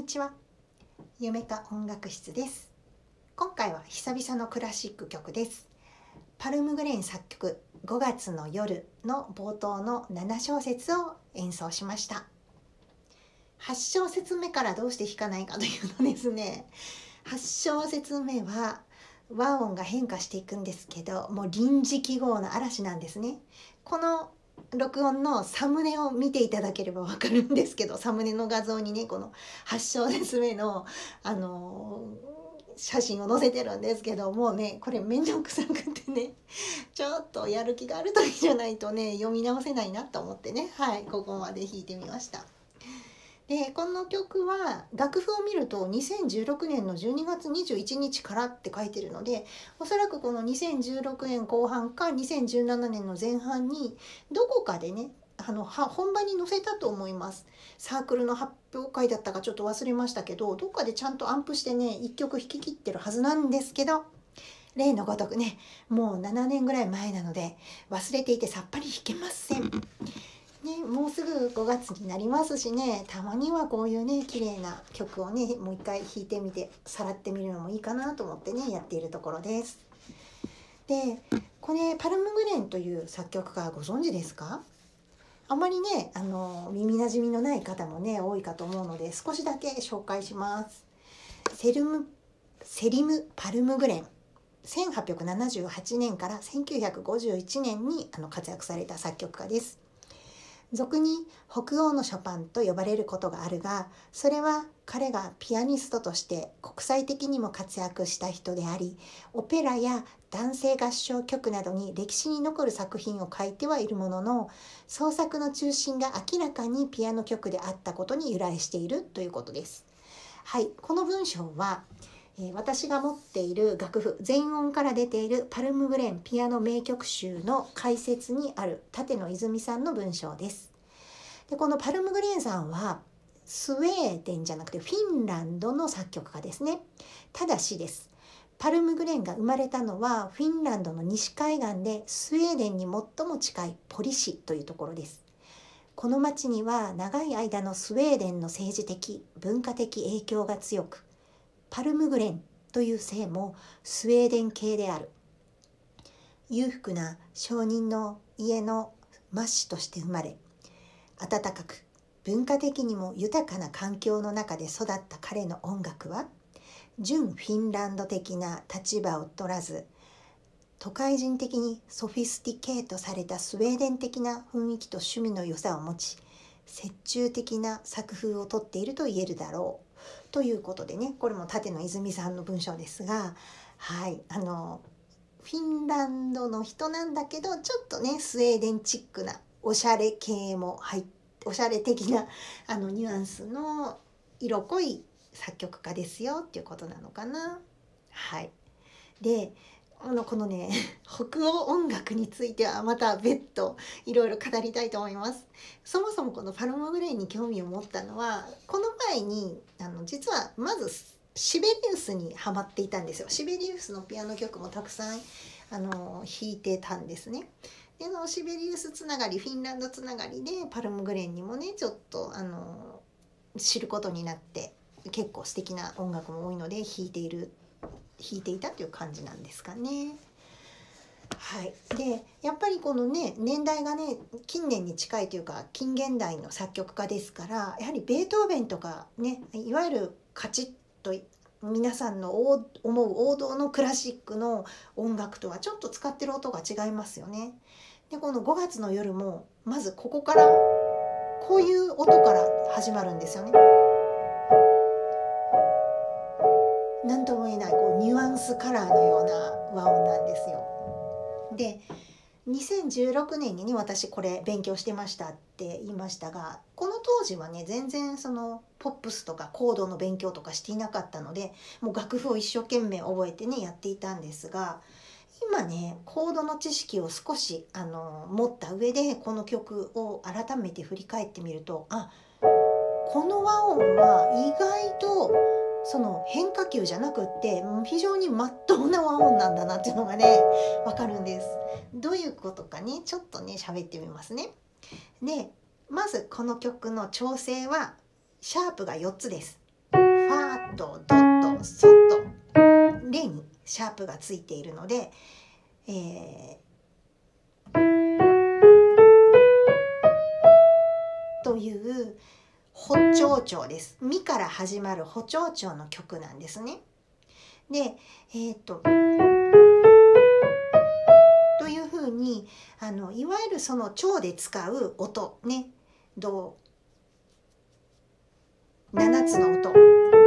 ちは。夢か音楽室です。今回は久々のクラシック曲です。パルムグレイン作曲5月の夜の冒頭の7小節を演奏しました。8小節目からどうして弾かないかというのですね、8小節目は和音が変化していくんですけど、もう臨時記号の嵐なんですね。この録音のサムネを見ていただければわかるんですけど、サムネの画像にね、この8小節目の写真を載せてるんですけど、もうねこれめんどくさくてね、ちょっとやる気がある時じゃないとね読み直せないなと思ってね、ここまで弾いてみました。でこの曲は楽譜を見ると2016年の12月21日からって書いてるので、おそらくこの2016年後半か2017年の前半にどこかでね本番に載せたと思います。サークルの発表会だったかちょっと忘れましたけど、どっかでちゃんとアンプしてね1曲弾き切ってるはずなんですけど、例のごとくねもう7年ぐらい前なので忘れていてさっぱり弾けません。もうすぐ5月になりますしね、たまにはこういうね綺麗な曲をねもう一回弾いてみてさらってみるのもいいかなと思ってねやっているところです。でこれパルムグレンという作曲家ご存知ですか？あまりね耳なじみのない方もね多いかと思うので少しだけ紹介します。セリム・パルムグレン、1878年から1951年に活躍された作曲家です。俗に北欧のショパンと呼ばれることがあるが、それは彼がピアニストとして国際的にも活躍した人であり、オペラや男声合唱曲などに歴史に残る作品を書いてはいるものの、創作の中心が明らかにピアノ曲であったことに由来しているということです。この文章は私が持っている楽譜全音から出ているパルムグレンピアノ名曲集の解説にある舘野泉さんの文章です。でこのパルムグレンさんはスウェーデンじゃなくてフィンランドの作曲家ですね。ただしです、パルムグレンが生まれたのはフィンランドの西海岸でスウェーデンに最も近いポリ市というところです。この町には長い間のスウェーデンの政治的文化的影響が強く、パルムグレンという姓もスウェーデン系である。裕福な商人の家の末子として生まれ、温かく文化的にも豊かな環境の中で育った彼の音楽は、純フィンランド的な立場を取らず、都会人的にソフィスティケートされたスウェーデン的な雰囲気と趣味の良さを持ち、折衷的な作風をとっていると言えるだろうということでね、これも舘野泉さんの文章ですが、フィンランドの人なんだけどちょっとねスウェーデンチックなおしゃれ系も入っておしゃれ的なニュアンスの色濃い作曲家ですよっていうことなのかな。でこのね北欧音楽についてはまた別途いろいろ語りたいと思います。そもそもこのパルムグレイに興味を持ったのは、この前に実はまずシベリウスにハマっていたんですよ。シベリウスのピアノ曲もたくさん弾いてたんですね。でシベリウスつながりフィンランドつながりでパルムグレイにもねちょっと知ることになって、結構素敵な音楽も多いので弾いていたという感じなんですかね。でやっぱりこのね年代がね近年に近いというか近現代の作曲家ですから、やはりベートーベンとかね、いわゆるカチッと皆さんの思う王道のクラシックの音楽とはちょっと使ってる音が違いますよね。でこの5月の夜もまずここからこういう音から始まるんですよね。何とも言えないこうニュアンスカラーのような和音なんですよ。で2016年にね私これ勉強してましたって言いましたが、この当時はね全然そのポップスとかコードの勉強とかしていなかったので、もう楽譜を一生懸命覚えてねやっていたんですが、今ねコードの知識を少し持った上でこの曲を改めて振り返ってみると、この和音は意外とその変化球じゃなくって非常にまっとうな和音なんだなっていうのがねわかるんです。どういうことかねちょっとね喋ってみますね。でまずこの曲の調整はシャープが4つです。 ドットソとレにシャープがついているので、という補聴調です。ミから始まる補聴調の曲なんですね。で、というふうにいわゆるその調で使う音ね、7つの音、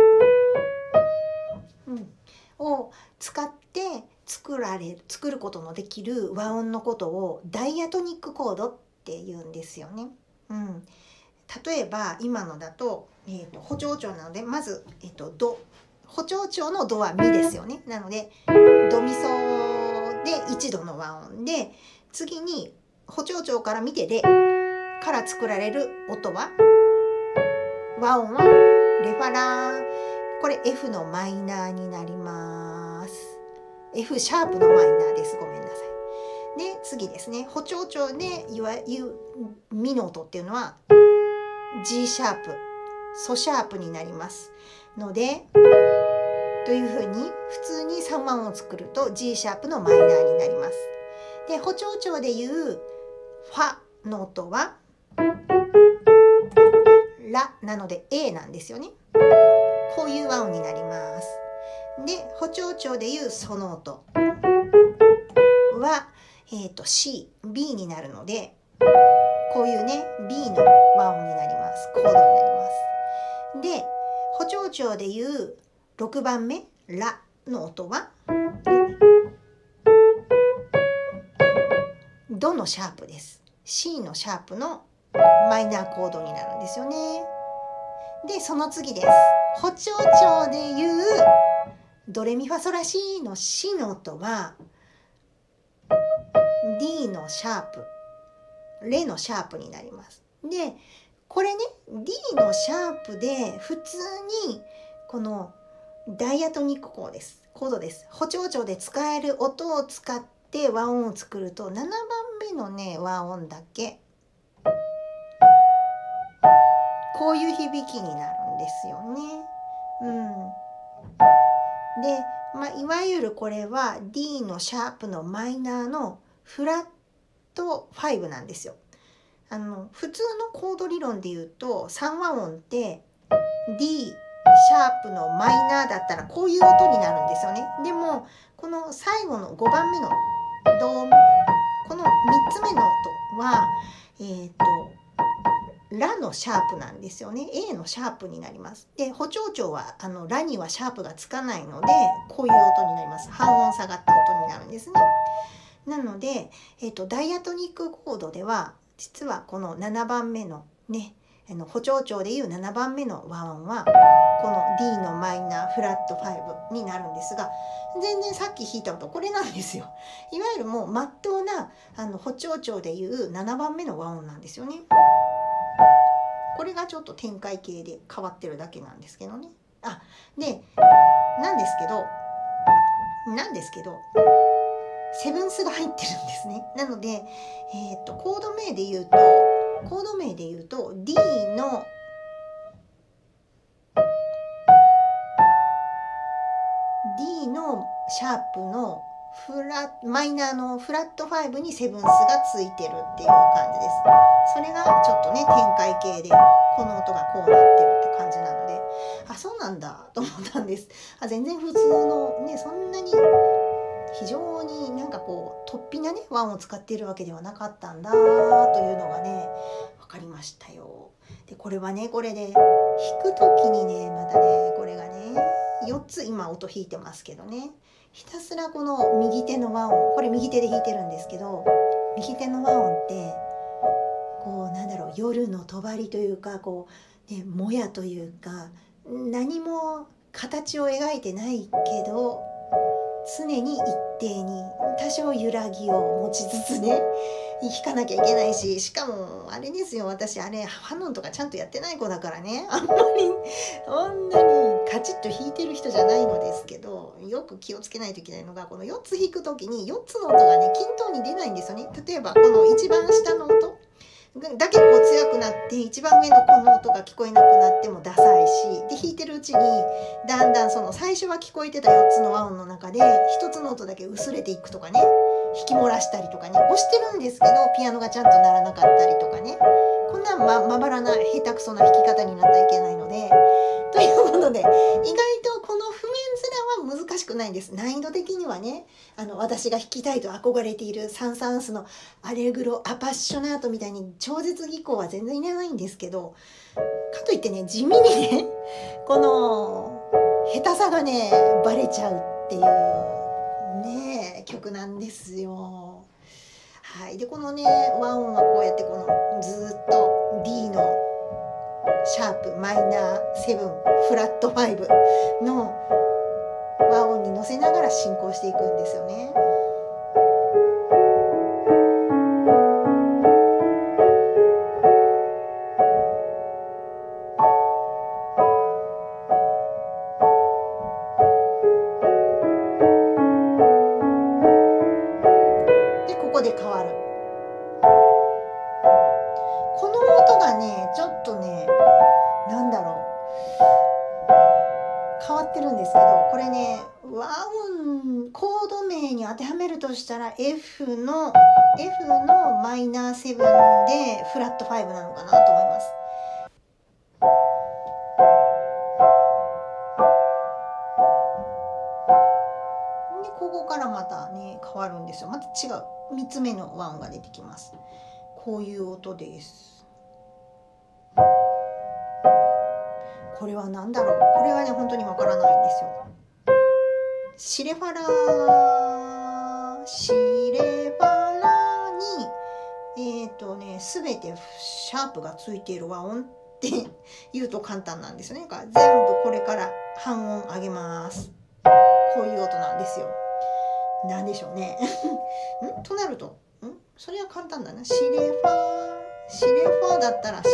を使って作ることのできる和音のことをダイアトニックコードって言うんですよね。例えば今のだと、補聴調なので、まず、ド、補聴調のドはミですよね。なのでドミソで1度の和音で、次に補聴調から見てレから作られる音は、和音はレファラー、これ F のマイナーになります。 F シャープのマイナーです。ごめんなさい。で次ですね、補聴調でいわゆるミの音っていうのは G シャープ、ソシャープになりますので、というふうに普通に3和音を作ると G シャープのマイナーになります。で補聴調でいうファの音はラなので A なんですよね。こういう和音になります。で補聴調でいうソの音は、C、B になるので、こういうね B の和音になります。コードになります。で補聴調でいう6番目ラの音はドのシャープです。 C のシャープのマイナーコードになるんですよね。でその次です。補聴調でいうドレミファソラシのシの音は D のシャープ、レのシャープになります。でこれね D のシャープで普通にこのダイアトニックコードです。補聴調で使える音を使って和音を作ると7番目のね和音だけこういう響きになるんですよね。で、いわゆるこれは D のシャープのマイナーのフラット5なんですよ。普通のコード理論で言うと3和音って D シャープのマイナーだったらこういう音になるんですよね。でもこの最後の5番目のド、この3つ目の音はラのシャープなんですよね。 A のシャープになります。で補聴調はラにはシャープがつかないのでこういう音になります。半音下がった音になるんですね。なので、ダイアトニックコードでは実はこの7番目のね補聴調でいう7番目の和音はこの D のマイナーフラット5になるんですが、全然さっき弾いた音これなんですよ。いわゆるもう真っ当な補聴調でいう7番目の和音なんですよね。これがちょっと展開系で変わってるだけなんですけどね。でなんですけどセブンスが入ってるんですね。なので、コード名で言うと D のシャープのマイナーのフラット5にセブンスがついてるっていう感じです。それがちょっとね展開系でこの音がこうなってるって感じなので、そうなんだと思ったんです。全然普通のね、そんなに非常になんかこう突飛なね和音を使っているわけではなかったんだというのがね分かりましたよ。でこれはねこれで弾く時にねまたねこれがね4つ今音弾いてますけどね、ひたすらこの右手の和音、これ右手で弾いてるんですけど、右手の和音ってこう夜の帳というかこう、ね、もやというか何も形を描いてないけど常に一定に多少揺らぎを持ちつつね弾かなきゃいけないし、しかもあれですよ、私ハノンとかちゃんとやってない子だからね、あんまりそんなにカチッと弾いてる人じゃないのですけど、よく気をつけないといけないのがこの4つ弾く時に4つの音がね均等に出ないんですよね。例えばこの一番下の音だけこう強くなって一番上のこの音が聞こえなくなってもダサいし、で弾いてるうちにだんだんその最初は聞こえてた4つの和音の中で1つの音だけ薄れていくとかね、引き漏らしたりとかね、押してるんですけどピアノがちゃんと鳴らなかったりとかね、こんなまばらな下手くそな弾き方になったらいけないので、ということで意外とこの譜面面は難しくないんです。難易度的にはね、私が弾きたいと憧れているサン・サーンスのアレグロ・アパッショナートみたいに超絶技巧は全然いらないんですけど、かといってね地味にねこの下手さがねバレちゃうっていうね曲なんですよ。はい、でこのね和音はこうやってこのずっと D のシャープマイナー7フラット5の和音に乗せながら進行していくんですよね。でここで変わる。この音がねちょっとねなんだろう変わってるんですけど、これね和音コード名に当てはめるとしたら F のマイナー7でフラット5なのかなと思います。でここからまたね変わるんですよ。また違う3つ目の和音が出てきます。こういう音です。これは何だろう、これはね本当にわからないんですよ。シレファラに全てシャープがついている和音って言うと簡単なんですよね。全部これから半音上げます。こういう音なんですよ。なんでしょうねとなるとそれは簡単だな。シレファだったら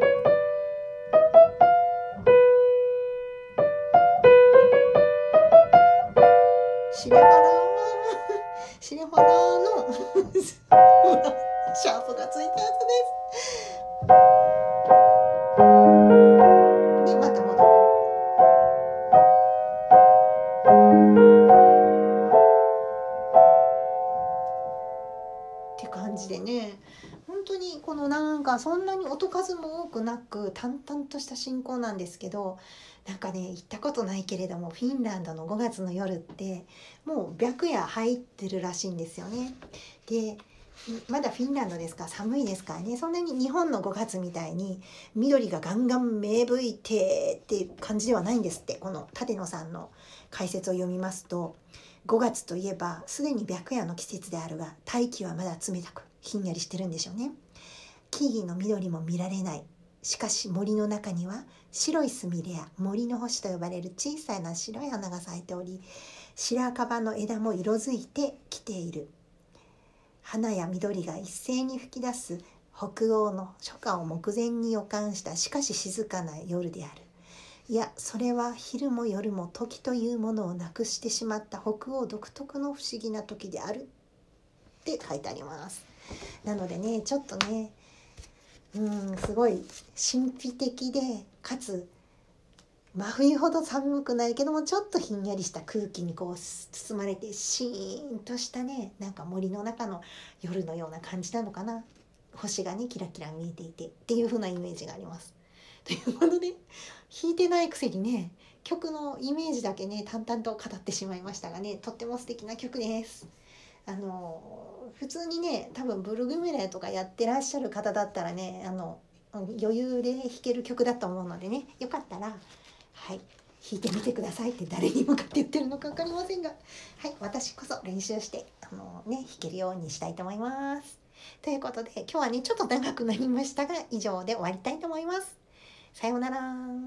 シレファラのシャープがついたやつです。でまた戻る。って感じでね、本当にこのなんかそんなに音数も多くなく淡々とした進行なんですけど、なんかね行ったことないけれどもフィンランドの5月の夜ってもう白夜入ってるらしいんですよね。でまだフィンランドですから寒いですからね、そんなに日本の5月みたいに緑がガンガン芽吹いてっていう感じではないんですって。この立野さんの解説を読みますと、5月といえばすでに白夜の季節であるが大気はまだ冷たくひんやりしてるんでしょうね。木々の緑も見られない。しかし森の中には白いスミレや森の星と呼ばれる小さな白い花が咲いており、白樺の枝も色づいてきている。花や緑が一斉に吹き出す北欧の初夏を目前に予感したしかし静かな夜である。いや、それは昼も夜も時というものをなくしてしまった北欧独特の不思議な時であるって書いてあります。なのでね、ちょっとねすごい神秘的でかつ真冬ほど寒くないけどもちょっとひんやりした空気にこう包まれてシーンとしたね、なんか森の中の夜のような感じなのかな。星がねキラキラ見えていてっていう風なイメージがあります。ということで弾いてないくせにね曲のイメージだけね淡々と語ってしまいましたがね、とっても素敵な曲です。普通にね多分ブルグメレとかやってらっしゃる方だったらね余裕で弾ける曲だと思うのでね、よかったら弾いてみてくださいって誰に向かって言ってるのか分かりませんが、私こそ練習して弾けるようにしたいと思います。ということで今日はねちょっと長くなりましたが以上で終わりたいと思います。さようなら。